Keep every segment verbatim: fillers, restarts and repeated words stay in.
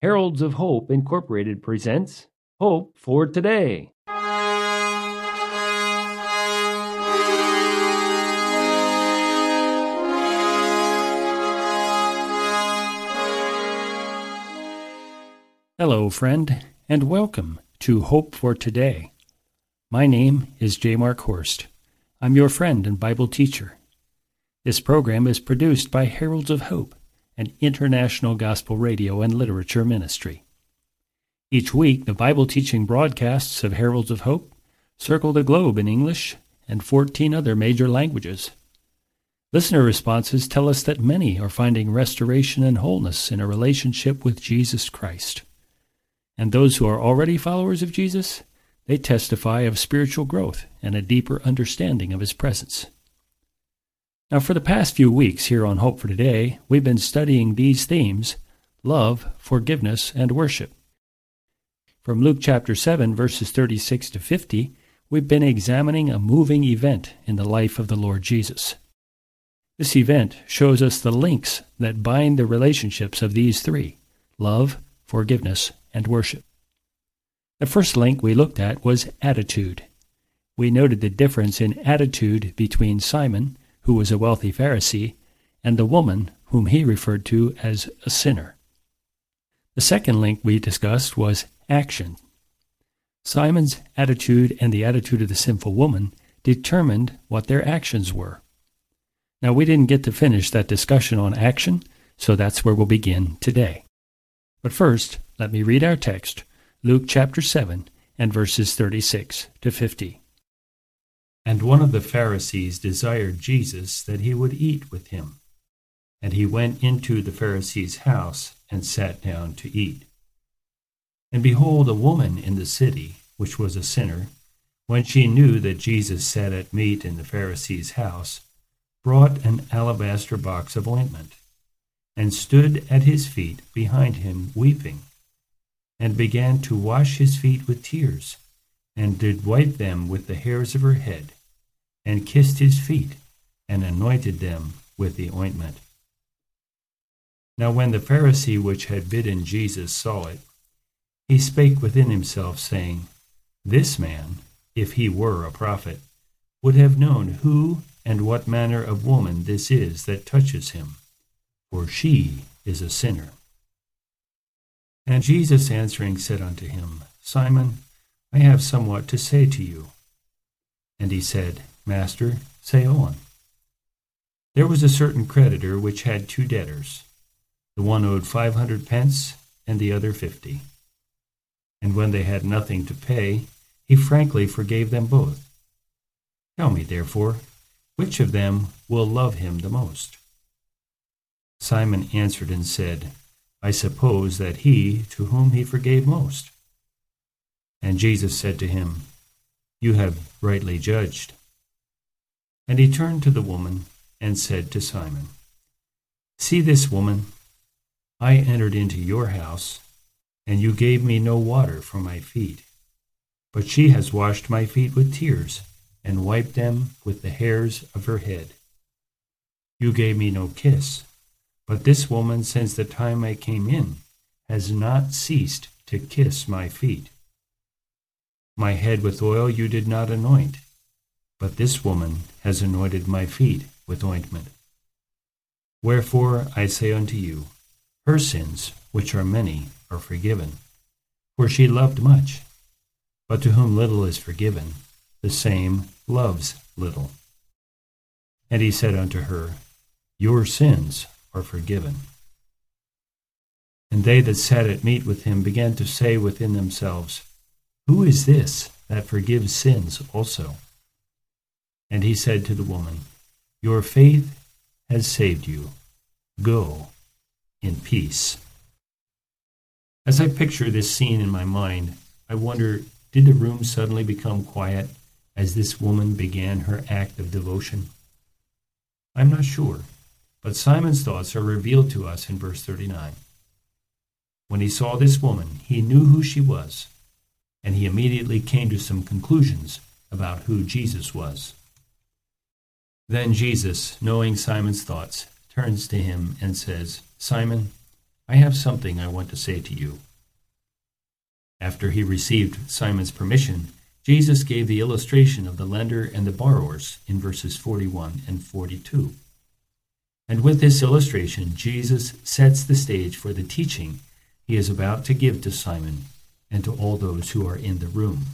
Heralds of Hope Incorporated presents Hope for Today. Hello, friend, and welcome to Hope for Today. My name is J. Mark Horst. I'm your friend and Bible teacher. This program is produced by Heralds of Hope, an international gospel radio and literature ministry. Each week, the Bible teaching broadcasts of Heralds of Hope circle the globe in English and fourteen other major languages. Listener responses tell us that many are finding restoration and wholeness in a relationship with Jesus Christ. And those who are already followers of Jesus, they testify of spiritual growth and a deeper understanding of His presence. Now, for the past few weeks here on Hope for Today, we've been studying these themes: love, forgiveness, and worship. From Luke chapter seven, verses thirty-six to fifty, we've been examining a moving event in the life of the Lord Jesus. This event shows us the links that bind the relationships of these three: love, forgiveness, and worship. The first link we looked at was attitude. We noted the difference in attitude between Simon, who was a wealthy Pharisee, and the woman whom he referred to as a sinner. The second link we discussed was action. Simon's attitude and the attitude of the sinful woman determined what their actions were. Now, we didn't get to finish that discussion on action, so that's where we'll begin today. But first, let me read our text, Luke chapter seven, and verses thirty-six to fifty. And one of the Pharisees desired Jesus that he would eat with him. And he went into the Pharisee's house and sat down to eat. And behold, a woman in the city, which was a sinner, when she knew that Jesus sat at meat in the Pharisee's house, brought an alabaster box of ointment, and stood at his feet behind him weeping, and began to wash his feet with tears, and did wipe them with the hairs of her head, and kissed his feet, and anointed them with the ointment. Now when the Pharisee which had bidden Jesus saw it, he spake within himself, saying, This man, if he were a prophet, would have known who and what manner of woman this is that touches him, for she is a sinner. And Jesus answering said unto him, Simon, I have somewhat to say to you. And he said, Master, say on. There was a certain creditor which had two debtors. The one owed five hundred pence, and the other fifty. And when they had nothing to pay, he frankly forgave them both. Tell me, therefore, which of them will love him the most? Simon answered and said, I suppose that he to whom he forgave most. And Jesus said to him, You have rightly judged. And he turned to the woman and said to Simon, See this woman, I entered into your house, and you gave me no water for my feet, but she has washed my feet with tears, and wiped them with the hairs of her head. You gave me no kiss, but this woman, since the time I came in, has not ceased to kiss my feet. My head with oil you did not anoint, but this woman has anointed my feet with ointment. Wherefore I say unto you, her sins, which are many, are forgiven, for she loved much. But to whom little is forgiven, the same loves little. And he said unto her, Your sins are forgiven. And they that sat at meat with him began to say within themselves, Who is this that forgives sins also? And he said to the woman, Your faith has saved you. Go in peace. As I picture this scene in my mind, I wonder, did the room suddenly become quiet as this woman began her act of devotion? I'm not sure, but Simon's thoughts are revealed to us in verse thirty-nine. When he saw this woman, he knew who she was, and he immediately came to some conclusions about who Jesus was. Then Jesus, knowing Simon's thoughts, turns to him and says, Simon, I have something I want to say to you." After he received Simon's permission, Jesus gave the illustration of the lender and the borrowers in verses forty-one and forty-two. And with this illustration, Jesus sets the stage for the teaching he is about to give to Simon and to all those who are in the room.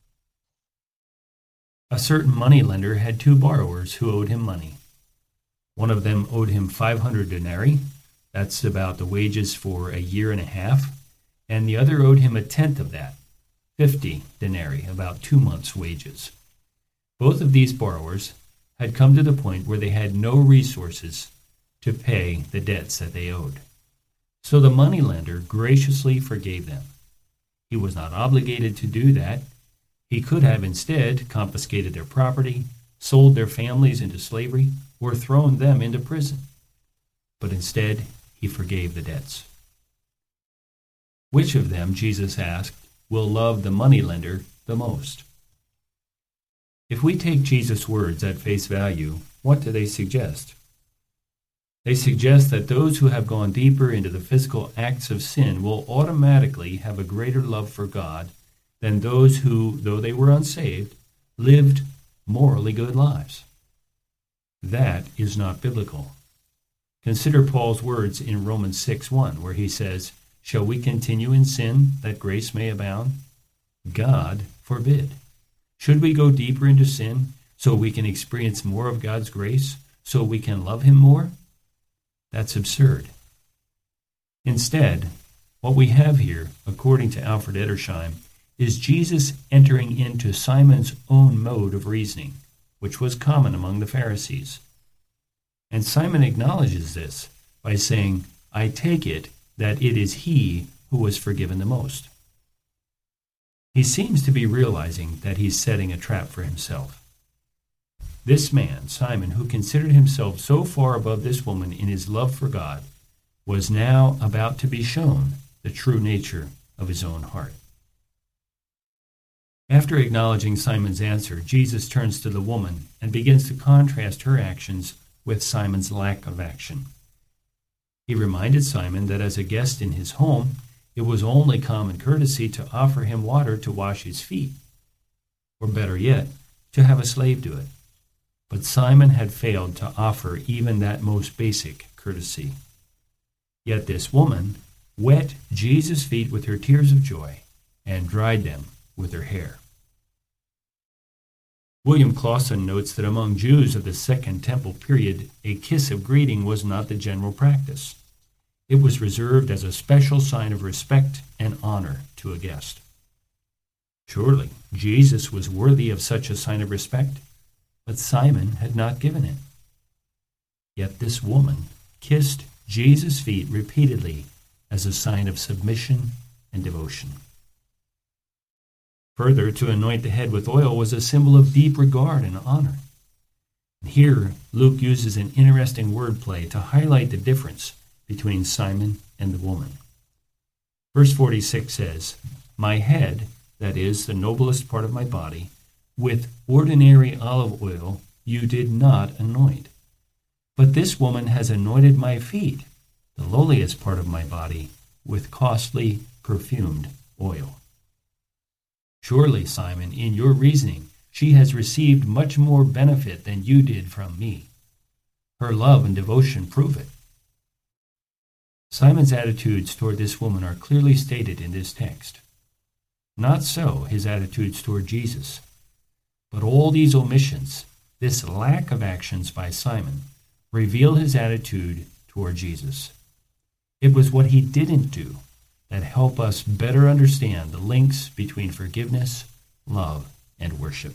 A certain moneylender had two borrowers who owed him money. One of them owed him five hundred denarii, that's about the wages for a year and a half, and the other owed him a tenth of that, fifty denarii, about two months' wages. Both of these borrowers had come to the point where they had no resources to pay the debts that they owed. So the moneylender graciously forgave them. He was not obligated to do that. He could have instead confiscated their property, sold their families into slavery, or thrown them into prison. But instead, he forgave the debts. Which of them, Jesus asked, will love the moneylender the most? If we take Jesus' words at face value, what do they suggest? They suggest that those who have gone deeper into the physical acts of sin will automatically have a greater love for God than those who, though they were unsaved, lived morally good lives. That is not biblical. Consider Paul's words in Romans six one, where he says, "Shall we continue in sin that grace may abound? God forbid. Should we go deeper into sin so we can experience more of God's grace, so we can love him more? That's absurd." Instead, what we have here, according to Alfred Edersheim, is Jesus entering into Simon's own mode of reasoning, which was common among the Pharisees. And Simon acknowledges this by saying, "I take it that it is he who was forgiven the most." He seems to be realizing that he's setting a trap for himself. This man, Simon, who considered himself so far above this woman in his love for God, was now about to be shown the true nature of his own heart. After acknowledging Simon's answer, Jesus turns to the woman and begins to contrast her actions with Simon's lack of action. He reminded Simon that as a guest in his home, it was only common courtesy to offer him water to wash his feet, or better yet, to have a slave do it. But Simon had failed to offer even that most basic courtesy. Yet this woman wet Jesus' feet with her tears of joy and dried them with her hair. William Clausen notes that among Jews of the Second Temple period, a kiss of greeting was not the general practice. It was reserved as a special sign of respect and honor to a guest. Surely, Jesus was worthy of such a sign of respect, but Simon had not given it. Yet this woman kissed Jesus' feet repeatedly as a sign of submission and devotion. Further, to anoint the head with oil was a symbol of deep regard and honor. And here, Luke uses an interesting wordplay to highlight the difference between Simon and the woman. Verse forty-six says, "My head, that is, the noblest part of my body, with ordinary olive oil you did not anoint. But this woman has anointed my feet, the lowliest part of my body, with costly perfumed oil." Surely, Simon, in your reasoning, she has received much more benefit than you did from me. Her love and devotion prove it. Simon's attitudes toward this woman are clearly stated in this text. Not so his attitudes toward Jesus. But all these omissions, this lack of actions by Simon, reveal his attitude toward Jesus. It was what he didn't do that help us better understand the links between forgiveness, love, and worship.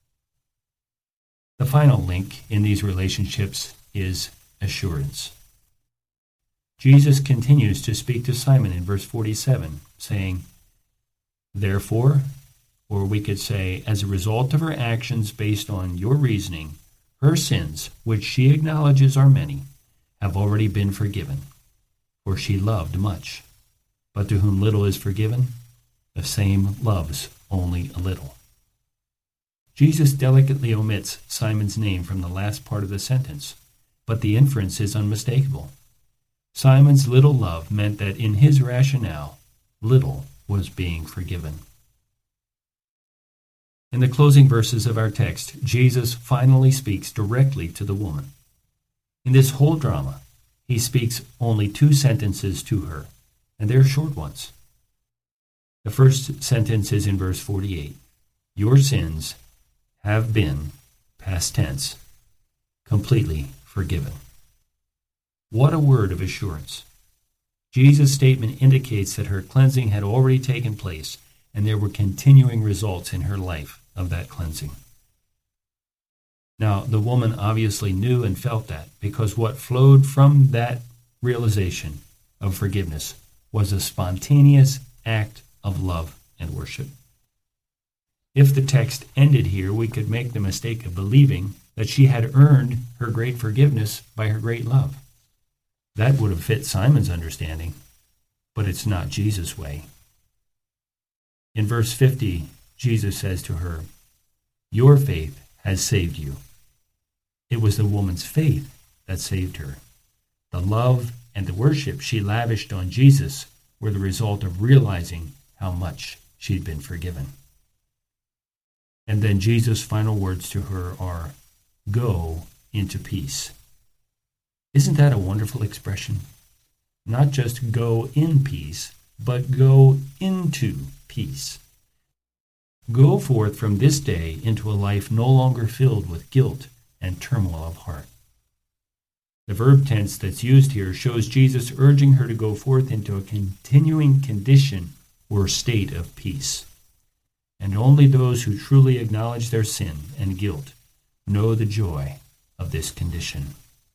The final link in these relationships is assurance. Jesus continues to speak to Simon in verse forty-seven, saying, "Therefore," or we could say, as a result of her actions based on your reasoning, her sins, which she acknowledges are many, have already been forgiven, for she loved much. But to whom little is forgiven, the same loves only a little. Jesus delicately omits Simon's name from the last part of the sentence, but the inference is unmistakable. Simon's little love meant that in his rationale, little was being forgiven. In the closing verses of our text, Jesus finally speaks directly to the woman. In this whole drama, he speaks only two sentences to her, and they're short ones. The first sentence is in verse forty-eight. Your sins have been, past tense, completely forgiven. What a word of assurance. Jesus' statement indicates that her cleansing had already taken place, and there were continuing results in her life of that cleansing. Now, the woman obviously knew and felt that, because what flowed from that realization of forgiveness was a spontaneous act of love and worship. If the text ended here, we could make the mistake of believing that she had earned her great forgiveness by her great love. That would have fit Simon's understanding, but it's not Jesus' way. In verse fifty, Jesus says to her, your faith has saved you. It was the woman's faith that saved her. The love and the worship she lavished on Jesus were the result of realizing how much she'd been forgiven. And then Jesus' final words to her are, go into peace. Isn't that a wonderful expression? Not just go in peace, but go into peace. Go forth from this day into a life no longer filled with guilt and turmoil of heart. The verb tense that's used here shows Jesus urging her to go forth into a continuing condition or state of peace. And only those who truly acknowledge their sin and guilt know the joy of this condition.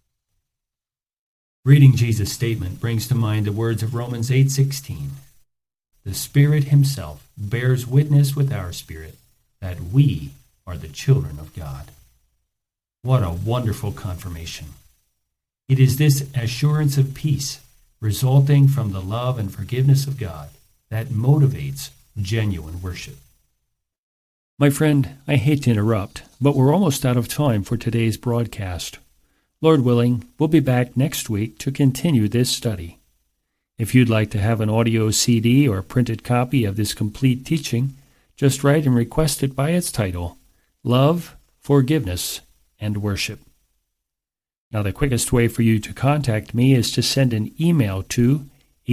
Reading Jesus' statement brings to mind the words of Romans eight sixteen. The Spirit himself bears witness with our spirit that we are the children of God. What a wonderful confirmation. It is this assurance of peace resulting from the love and forgiveness of God that motivates genuine worship. My friend, I hate to interrupt, but we're almost out of time for today's broadcast. Lord willing, we'll be back next week to continue this study. If you'd like to have an audio C D or printed copy of this complete teaching, just write and request it by its title, Love, Forgiveness, and Worship. Now, the quickest way for you to contact me is to send an email to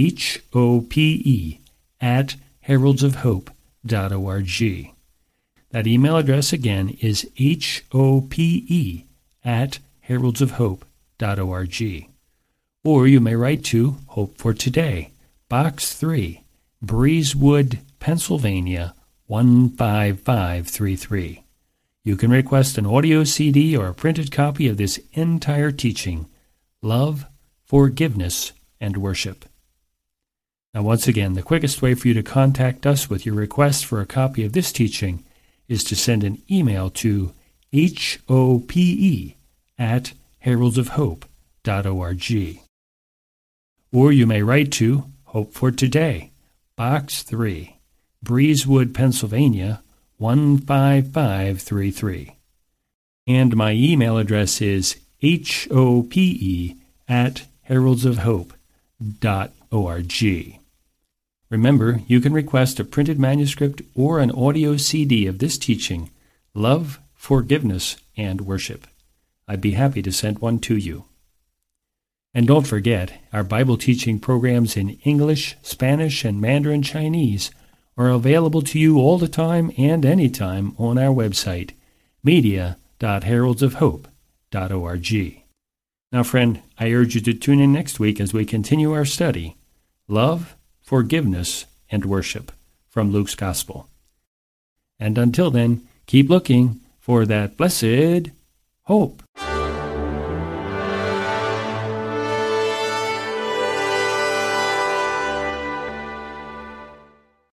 hope at heralds of hope dot org. That email address again is hope at heralds of hope dot org. Or you may write to Hope for Today, Box three, Breezewood, Pennsylvania, one five five three three. You can request an audio C D or a printed copy of this entire teaching, Love, Forgiveness, and Worship. Now, once again, the quickest way for you to contact us with your request for a copy of this teaching is to send an email to hope at heralds of hope dot org. Or you may write to Hope for Today, Box three, Breezewood, Pennsylvania, one five five three three. And my email address is hope at heralds of hope dot org. Remember, you can request a printed manuscript or an audio C D of this teaching, Love, Forgiveness, and Worship. I'd be happy to send one to you. And don't forget, our Bible teaching programs in English, Spanish, and Mandarin Chinese are available to you all the time and anytime on our website, media dot heralds of hope dot org. Now, friend, I urge you to tune in next week as we continue our study, Love, Forgiveness, and Worship, from Luke's Gospel. And until then, keep looking for that blessed hope.